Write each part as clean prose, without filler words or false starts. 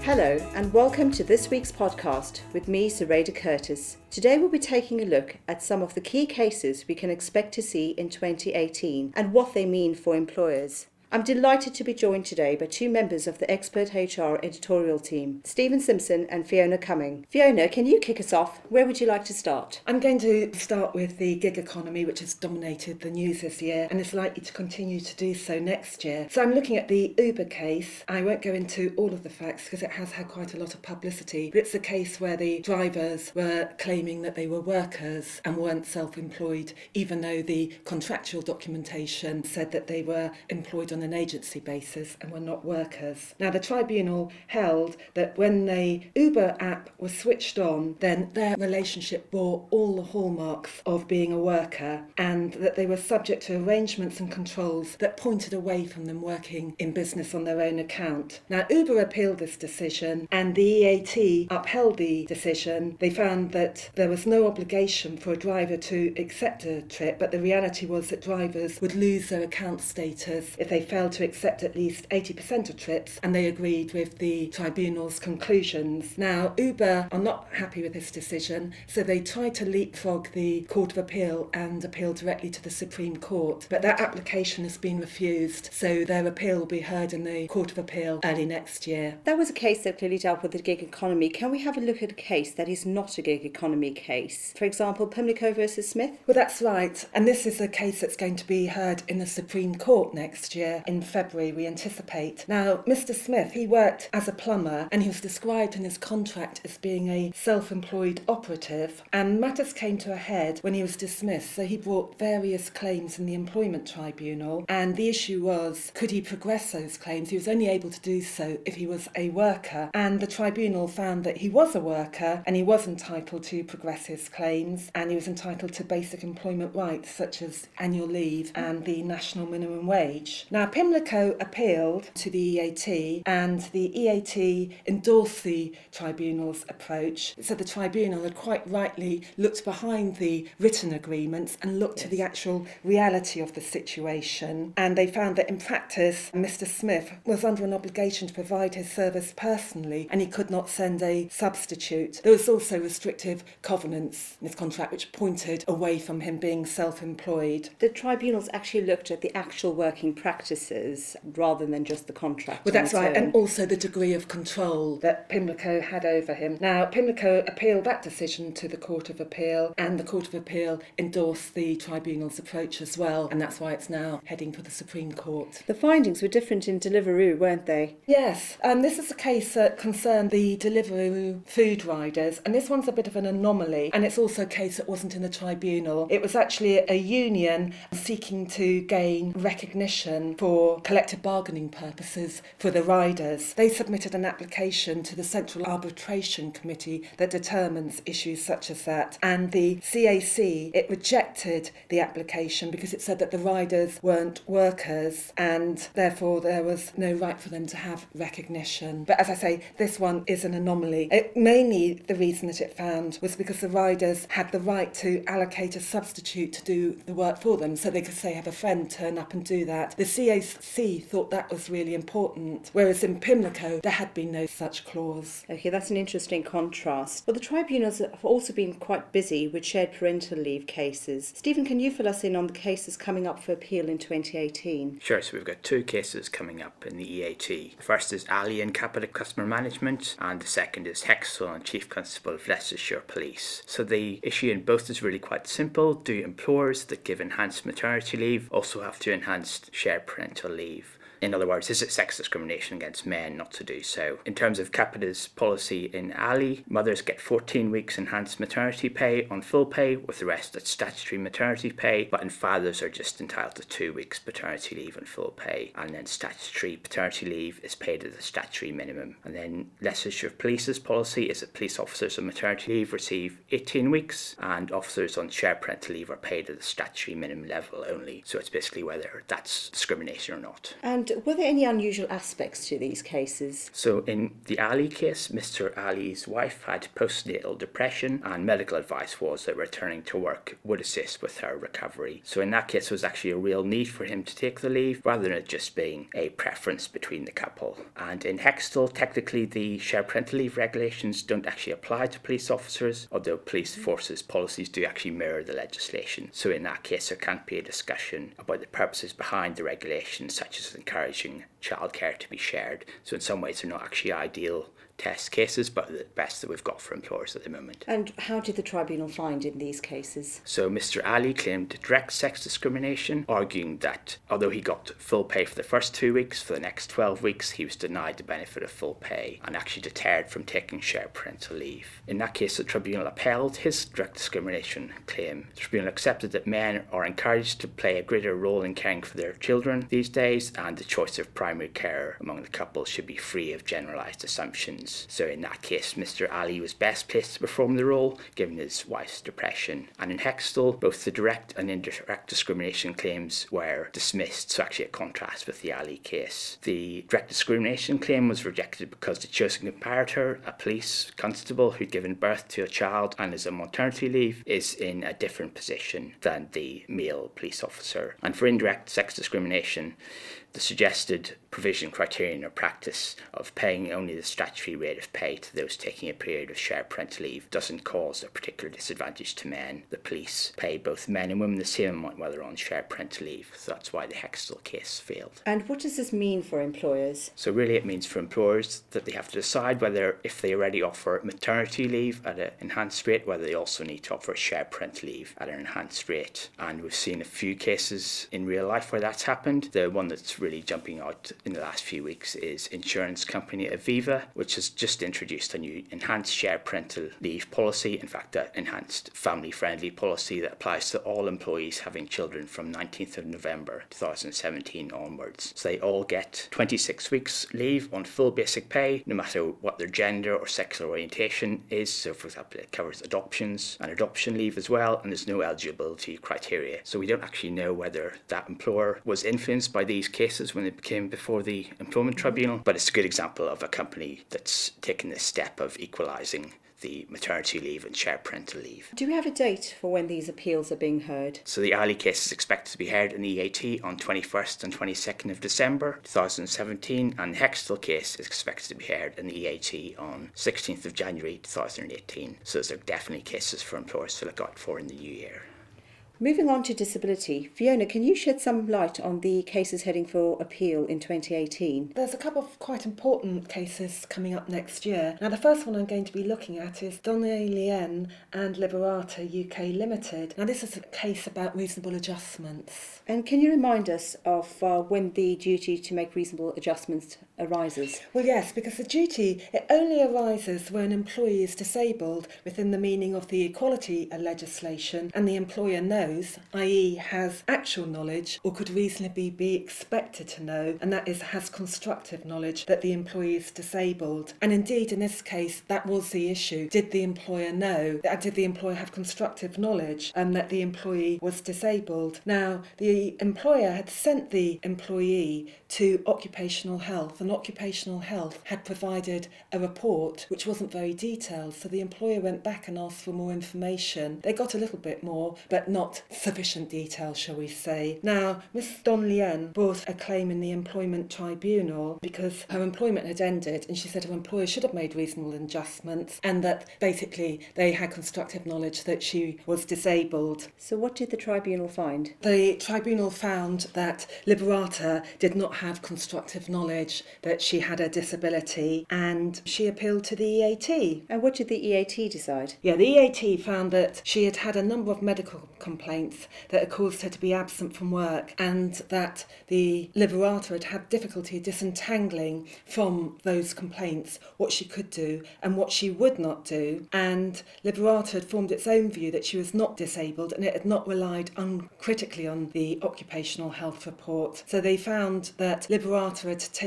Hello and welcome to this week's podcast with me, Zoraida Curtis. Today we'll be taking a look at some of the key cases we can expect to see in 2018 and what they mean for employers. I'm delighted to be joined today by two members of the Expert HR editorial team, Stephen Simpson and Fiona Cumming. Fiona, can you kick us off? Where would you like to start? I'm going to start with the gig economy, which has dominated the news this year and is likely to continue to do so next year. So I'm looking at the Uber case. I won't go into all of the facts because it has had quite a lot of publicity, but it's a case where the drivers were claiming that they were workers and weren't self-employed, even though the contractual documentation said that they were employed on an agency basis and were not workers. Now, the tribunal held that when the Uber app was switched on, then their relationship bore all the hallmarks of being a worker and that they were subject to arrangements and controls that pointed away from them working in business on their own account. Now, Uber appealed this decision and the EAT upheld the decision. They found that there was no obligation for a driver to accept a trip, but the reality was that drivers would lose their account status if they failed to accept at least 80% of trips, and they agreed with the tribunal's conclusions. Now, Uber are not happy with this decision, so they tried to leapfrog the Court of Appeal and appeal directly to the Supreme Court, but that application has been refused, so their appeal will be heard in the Court of Appeal early next year. That was a case that clearly dealt with the gig economy. Can we have a look at a case that is not a gig economy case? For example, Pimlico versus Smith? Well, that's right, and this is a case that's going to be heard in the Supreme Court next year in February, we anticipate. Now, Mr. Smith, he worked as a plumber and he was described in his contract as being a self-employed operative, and matters came to a head when he was dismissed, so he brought various claims in the employment tribunal, and the issue was, could he progress those claims? He was only able to do so if he was a worker, and the tribunal found that he was a worker and he was entitled to progress his claims, and he was entitled to basic employment rights such as annual leave and the national minimum wage. Now, Pimlico appealed to the EAT and the EAT endorsed the tribunal's approach. So the tribunal had quite rightly looked behind the written agreements and looked to the actual reality of the situation, and they found that in practice Mr. Smith was under an obligation to provide his service personally and he could not send a substitute. There was also restrictive covenants in his contract which pointed away from him being self-employed. The tribunals actually looked at the actual working practices rather than just the contract. Well, that's right, and also the degree of control that Pimlico had over him. Now, Pimlico appealed that decision to the Court of Appeal, and the Court of Appeal endorsed the tribunal's approach as well, and that's why it's now heading for the Supreme Court. The findings were different in Deliveroo, weren't they? Yes, this is a case that concerned the Deliveroo food riders, and this one's a bit of an anomaly, and it's also a case that wasn't in the tribunal. It was actually a union seeking to gain recognition for collective bargaining purposes for the riders. They submitted an application to the Central Arbitration Committee that determines issues such as that, and the CAC, it rejected the application because it said that the riders weren't workers and therefore there was no right for them to have recognition. But as I say, this one is an anomaly. Mainly the reason that it found was because the riders had the right to allocate a substitute to do the work for them, so they could say have a friend turn up and do that. The CAC thought that was really important, whereas in Pimlico there had been no such clause. Okay, that's an interesting contrast. Well, the tribunals have also been quite busy with shared parental leave cases. Stephen, can you fill us in on the cases coming up for appeal in 2018? Sure, so we've got two cases coming up in the EAT. The first is Ali and Capital Customer Management, and the second is Hexel and Chief Constable of Leicestershire Police. So the issue in both is really quite simple. Do employers that give enhanced maternity leave also have to enhanced shared parental leave? In other words, is it sex discrimination against men not to do so? In terms of Capita's policy in Ali, mothers get 14 weeks enhanced maternity pay on full pay, with the rest at statutory maternity pay, but fathers are just entitled to 2 weeks paternity leave on full pay, and then statutory paternity leave is paid at the statutory minimum. And then Leicestershire Police's policy is that police officers on maternity leave receive 18 weeks, and officers on shared parental leave are paid at the statutory minimum level only. So it's basically whether that's discrimination or not. And And were there any unusual aspects to these cases? So in the Ali case, Mr. Ali's wife had postnatal depression, and medical advice was that returning to work would assist with her recovery. So in that case, there was actually a real need for him to take the leave, rather than it just being a preference between the couple. And in Hextall, technically the shared parental leave regulations don't actually apply to police officers, although police forces policies do actually mirror the legislation. So in that case, there can't be a discussion about the purposes behind the regulations, such as encouraging childcare to be shared. So in some ways, they're not actually ideal test cases, but the best that we've got for employers at the moment. And how did the tribunal find in these cases? So Mr. Ali claimed direct sex discrimination, arguing that although he got full pay for the first 2 weeks, for the next 12 weeks he was denied the benefit of full pay and actually deterred from taking shared parental leave. In that case, the tribunal upheld his direct discrimination claim. The tribunal accepted that men are encouraged to play a greater role in caring for their children these days, and the choice of primary care among the couple should be free of generalised assumptions. So in that case, Mr. Ali was best placed to perform the role, given his wife's depression. And in Hextall, both the direct and indirect discrimination claims were dismissed, so actually a contrast with the Ali case. The direct discrimination claim was rejected because the chosen comparator, a police constable who'd given birth to a child and is on maternity leave, is in a different position than the male police officer. And for indirect sex discrimination, the suggested provision, criterion or practice of paying only the statutory rate of pay to those taking a period of shared parental leave doesn't cause a particular disadvantage to men. The police pay both men and women the same amount while they're on shared parental leave, so that's why the Hextall case failed. And what does this mean for employers? So really it means for employers that they have to decide whether, if they already offer maternity leave at an enhanced rate, whether they also need to offer shared parental leave at an enhanced rate. And we've seen a few cases in real life where that's happened. The one that's really jumping out in the last few weeks is insurance company Aviva, which has just introduced a new enhanced shared parental leave policy, in fact an enhanced family-friendly policy that applies to all employees having children from 19th of November 2017 onwards. So they all get 26 weeks leave on full basic pay, no matter what their gender or sexual orientation is. So for example, it covers adoptions and adoption leave as well, and there's no eligibility criteria. So we don't actually know whether that employer was influenced by these cases when it came before the employment tribunal, but it's a good example of a company that's taken this step of equalising the maternity leave and shared parental leave. Do we have a date for when these appeals are being heard? So the Ali case is expected to be heard in the EAT on 21st and 22nd of December 2017, and the Hextall case is expected to be heard in the EAT on 16th of January 2018. So those are definitely cases for employers to look out for in the new year. Moving on to disability, Fiona, can you shed some light on the cases heading for appeal in 2018? There's a couple of quite important cases coming up next year. Now, the first one I'm going to be looking at is Donnelly Lien and Liberata UK Limited. Now, this is a case about reasonable adjustments. And can you remind us of when the duty to make reasonable adjustments arises? Well, yes, because the duty, it only arises when an employee is disabled within the meaning of the equality legislation and the employer knows, i.e. has actual knowledge or could reasonably be expected to know, and that is has constructive knowledge that the employee is disabled. And indeed, in this case, that was the issue. Did the employer know? Did the employer have constructive knowledge that the employee was disabled? Now, the employer had sent the employee to occupational health, and occupational health had provided a report which wasn't very detailed, so the employer went back and asked for more information. They got a little bit more, but not sufficient detail, shall we say. Now, Ms. Donnelly brought a claim in the employment tribunal because her employment had ended, and she said her employer should have made reasonable adjustments and that basically they had constructive knowledge that she was disabled. So what did the tribunal find? The tribunal found that Liberata did not have constructive knowledge that she had a disability, and she appealed to the EAT. And what did the EAT decide? Yeah, the EAT found that she had had a number of medical complaints that had caused her to be absent from work, and that the Liberata had had difficulty disentangling from those complaints what she could do and what she would not do. And Liberata had formed its own view that she was not disabled, and it had not relied uncritically on the occupational health report. So they found that Liberata had taken reasonable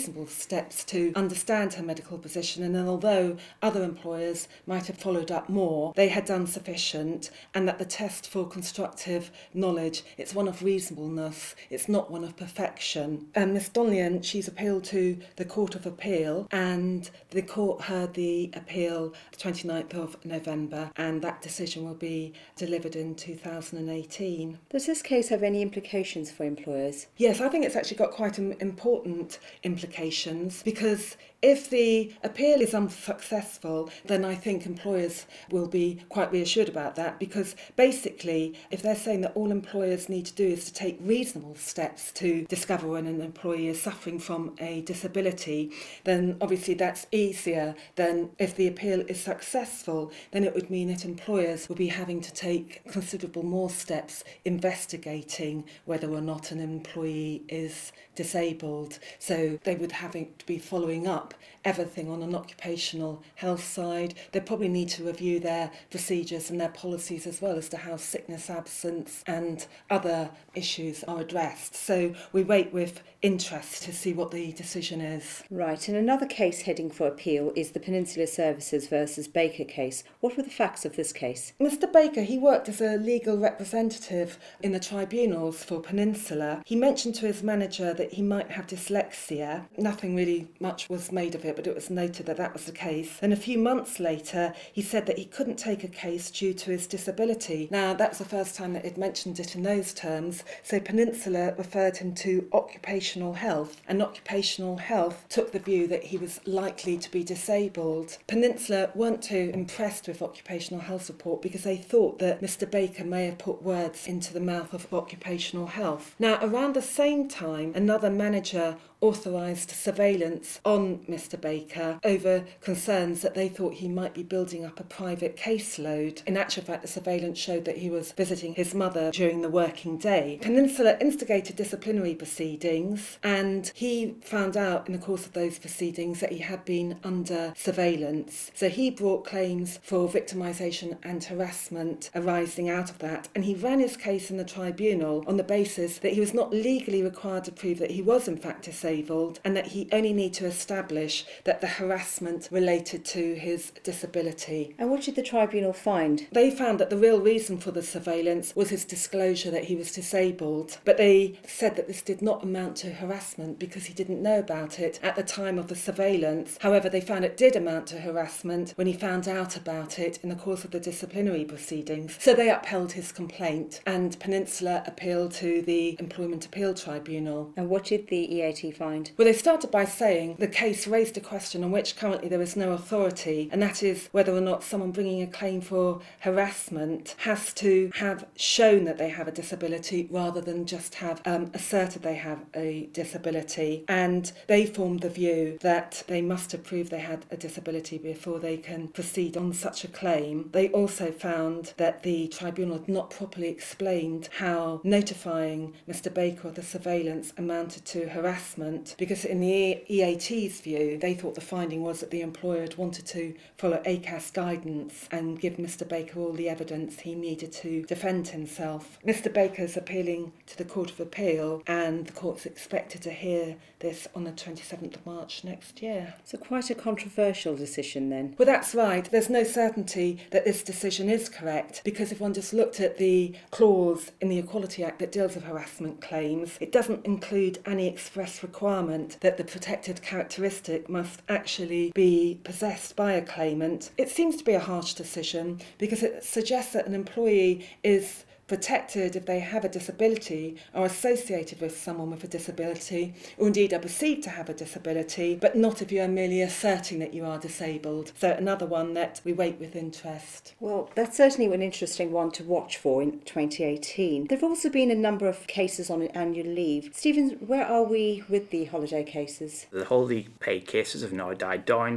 reasonable steps to understand her medical position, and then although other employers might have followed up more, they had done sufficient, and that the test for constructive knowledge, it's one of reasonableness, it's not one of perfection. And Miss Donlian, she's appealed to the Court of Appeal, and the court heard the appeal the 29th of November, and that decision will be delivered in 2018. Does this case have any implications for employers? Yes, I think it's actually got quite important implications, because if the appeal is unsuccessful, then I think employers will be quite reassured about that, because basically, if they're saying that all employers need to do is to take reasonable steps to discover when an employee is suffering from a disability, then obviously that's easier than if the appeal is successful. Then it would mean that employers will be having to take considerable more steps investigating whether or not an employee is disabled. So they would have to be following up everything on an occupational health side. They probably need to review their procedures and their policies as well as to how sickness absence and other issues are addressed. So we wait with interest to see what the decision is. Right, and another case heading for appeal is the Peninsula Services versus Baker case. What were the facts of this case? Mr. Baker, he worked as a legal representative in the tribunals for Peninsula. He mentioned to his manager that he might have dyslexia. Nothing really much was made of it, but it was noted that that was the case. Then a few months later, he said that he couldn't take a case due to his disability. Now, that was the first time that he'd mentioned it in those terms, so Peninsula referred him to occupational health, and occupational health took the view that he was likely to be disabled. Peninsula weren't too impressed with occupational health report because they thought that Mr. Baker may have put words into the mouth of occupational health. Now, around the same time, another manager authorised surveillance on Mr. Baker over concerns that they thought he might be building up a private caseload. In actual fact, the surveillance showed that he was visiting his mother during the working day. Peninsula instigated disciplinary proceedings, and he found out in the course of those proceedings that he had been under surveillance. So he brought claims for victimisation and harassment arising out of that, and he ran his case in the tribunal on the basis that he was not legally required to prove that he was in fact disabled, and that he only need to establish that the harassment related to his disability. And what did the tribunal find? They found that the real reason for the surveillance was his disclosure that he was disabled, but they said that this did not amount to harassment because he didn't know about it at the time of the surveillance. However, they found it did amount to harassment when he found out about it in the course of the disciplinary proceedings. So they upheld his complaint, and Peninsula appealed to the Employment Appeal Tribunal. And what did the EAT find? Well, they started by saying the case raised a question on which currently there is no authority, and that is whether or not someone bringing a claim for harassment has to have shown that they have a disability rather than just have asserted they have a disability. And they formed the view that they must have proved they had a disability before they can proceed on such a claim. They also found that the tribunal had not properly explained how notifying Mr. Baker of the surveillance amounted to harassment, because in the EAT's view, they thought the finding was that the employer had wanted to follow ACAS guidance and give Mr. Baker all the evidence he needed to defend himself. Mr. Baker's appealing to the Court of Appeal, and the court's expected to hear this on the 27th of March next year. So quite a controversial decision then. Well, that's right. There's no certainty that this decision is correct, because if one just looked at the clause in the Equality Act that deals with harassment claims, it doesn't include any express requirement that the protected characteristic must actually be possessed by a claimant. It seems to be a harsh decision because it suggests that an employee is protected if they have a disability, are associated with someone with a disability, or indeed are perceived to have a disability, but not if you are merely asserting that you are disabled. So another one that we wait with interest. Well, that's certainly an interesting one to watch for in 2018. There have also been a number of cases on annual leave. Stephen, where are we with the holiday cases? The holiday paid cases have now died down.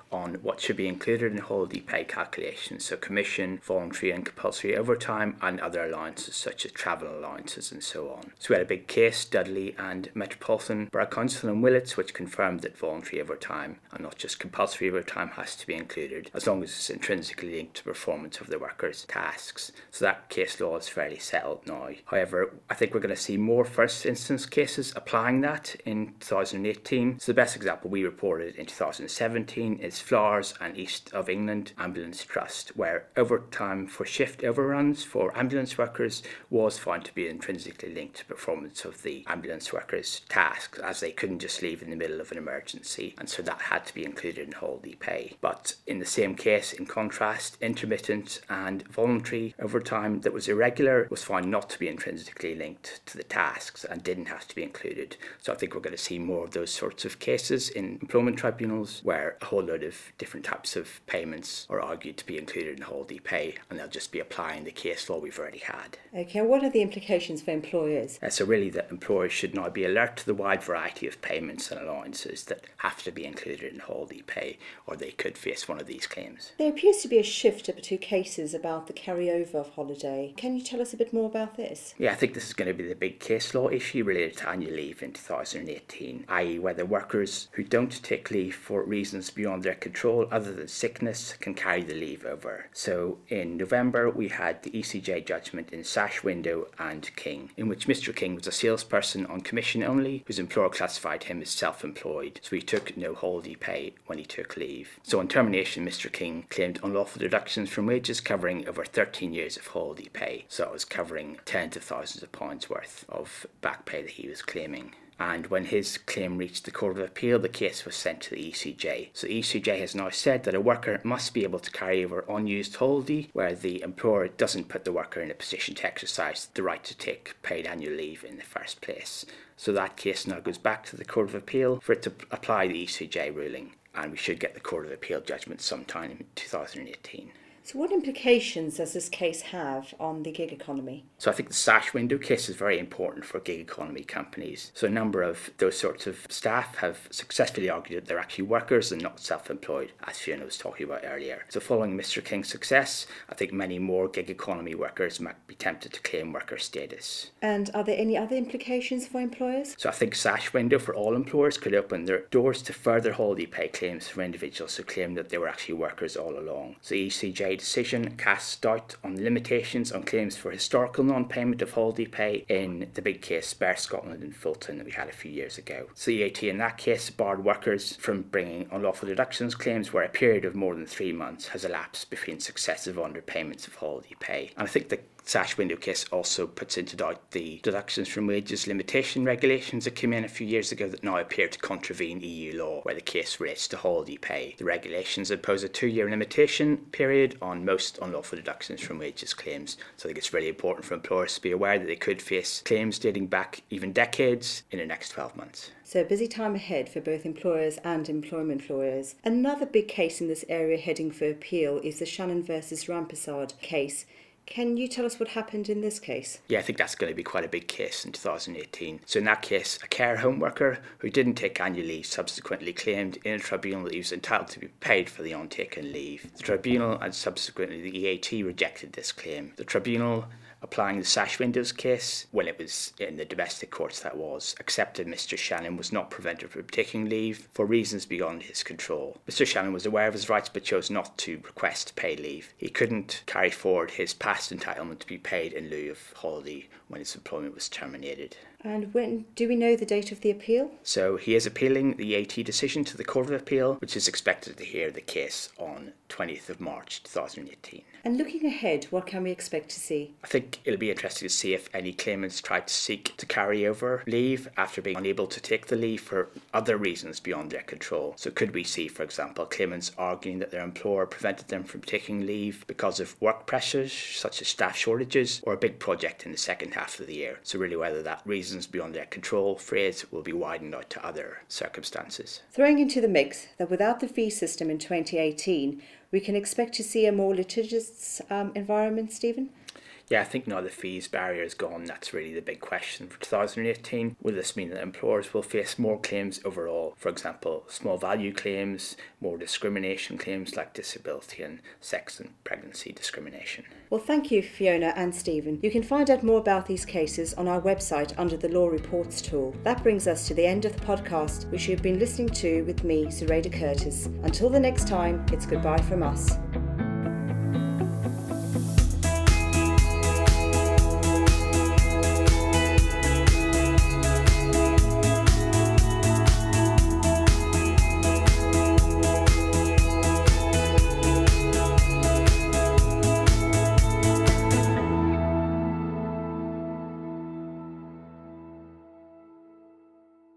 on what should be included in holiday pay calculations, so commission, voluntary and compulsory overtime, and other allowances such as travel allowances and so on. So we had a big case, Dudley and Metropolitan Borough Council in Willits, which confirmed that voluntary overtime and not just compulsory overtime has to be included as long as it's intrinsically linked to performance of the workers' tasks. So that case law is fairly settled now. However, I think we're going to see more first instance cases applying that in 2018. So the best example we reported in 2017 is Flowers and East of England Ambulance Trust, where overtime for shift overruns for ambulance workers was found to be intrinsically linked to performance of the ambulance workers' tasks, as they couldn't just leave in the middle of an emergency, and so that had to be included in holiday pay. But in the same case, in contrast, intermittent and voluntary overtime that was irregular was found not to be intrinsically linked to the tasks and didn't have to be included. So I think we're going to see more of those sorts of cases in employment tribunals where a whole load of different types of payments are argued to be included in holiday pay, and they'll just be applying the case law we've already had. Okay, what are the implications for employers? So really that employers should now be alert to the wide variety of payments and allowances that have to be included in holiday pay, or they could face one of these claims. There appears to be a shift up to cases about the carryover of holiday. Can you tell us a bit more about this? Yeah, I think this is going to be the big case law issue related to annual leave in 2018, i.e. whether workers who don't take leave for reasons beyond their control other than sickness can carry the leave over. So in November we had the ECJ judgment in Sash, Window and King, in which Mr. King was a salesperson on commission only whose employer classified him as self-employed, so he took no holiday pay when he took leave. So on termination, Mr. King claimed unlawful deductions from wages covering over 13 years of holiday pay, so it was covering tens of thousands of pounds worth of back pay that he was claiming. And when his claim reached the Court of Appeal, the case was sent to the ECJ. So the ECJ has now said that a worker must be able to carry over unused holiday where the employer doesn't put the worker in a position to exercise the right to take paid annual leave in the first place. So that case now goes back to the Court of Appeal for it to apply the ECJ ruling, and we should get the Court of Appeal judgment sometime in 2018. So what implications does this case have on the gig economy? So I think the Sash Window case is very important for gig economy companies. So a number of those sorts of staff have successfully argued that they're actually workers and not self-employed, as Fiona was talking about earlier. So following Mr. King's success, I think many more gig economy workers might be tempted to claim worker status. And are there any other implications for employers? So I think Sash Window for all employers could open their doors to further holiday pay claims for individuals who claim that they were actually workers all along. So the ECJ decision casts doubt on the limitations on claims for historical non-payment of holiday pay in the big case Spare Scotland and Fulton that we had a few years ago. So the EAT in that case barred workers from bringing unlawful deductions claims where a period of more than 3 months has elapsed between successive underpayments of holiday pay. And I think the Sash Window case also puts into doubt the deductions from wages limitation regulations that came in a few years ago that now appear to contravene EU law where the case relates to holiday pay. The regulations impose a 2-year limitation period on most unlawful deductions from wages claims, so I think it's really important for employers to be aware that they could face claims dating back even decades in the next 12 months. So a busy time ahead for both employers and employment lawyers. Another big case in this area heading for appeal is the Shannon versus Rampersad case. Can you tell us what happened in this case? Yeah, I think that's going to be quite a big case in 2018. So in that case, a care home worker who didn't take annual leave subsequently claimed in a tribunal that he was entitled to be paid for the untaken leave. The tribunal and subsequently the EAT rejected this claim. The tribunal, applying the Sash Windows case, when it was in the domestic courts that was, accepted Mr. Shannon was not prevented from taking leave for reasons beyond his control. Mr. Shannon was aware of his rights but chose not to request paid leave. He couldn't carry forward his past entitlement to be paid in lieu of holiday when his employment was terminated. And when do we know the date of the appeal? So he is appealing the EAT decision to the Court of Appeal, which is expected to hear the case on 20th of March 2018. And looking ahead, what can we expect to see? I think it'll be interesting to see if any claimants try to seek to carry over leave after being unable to take the leave for other reasons beyond their control. So could we see, for example, claimants arguing that their employer prevented them from taking leave because of work pressures, such as staff shortages, or a big project in the second half of the year. So really whether that reasons beyond their control phrase will be widened out to other circumstances. Throwing into the mix that without the fee system in 2018, we can expect to see a more litigious environment, Stephen? Yeah, I think now the fees barrier is gone. That's really the big question for 2018. Will this mean that employers will face more claims overall? For example, small value claims, more discrimination claims like disability and sex and pregnancy discrimination. Well, thank you, Fiona and Stephen. You can find out more about these cases on our website under the Law Reports tool. That brings us to the end of the podcast, which you've been listening to with me, Zoraida Curtis. Until the next time, it's goodbye from us.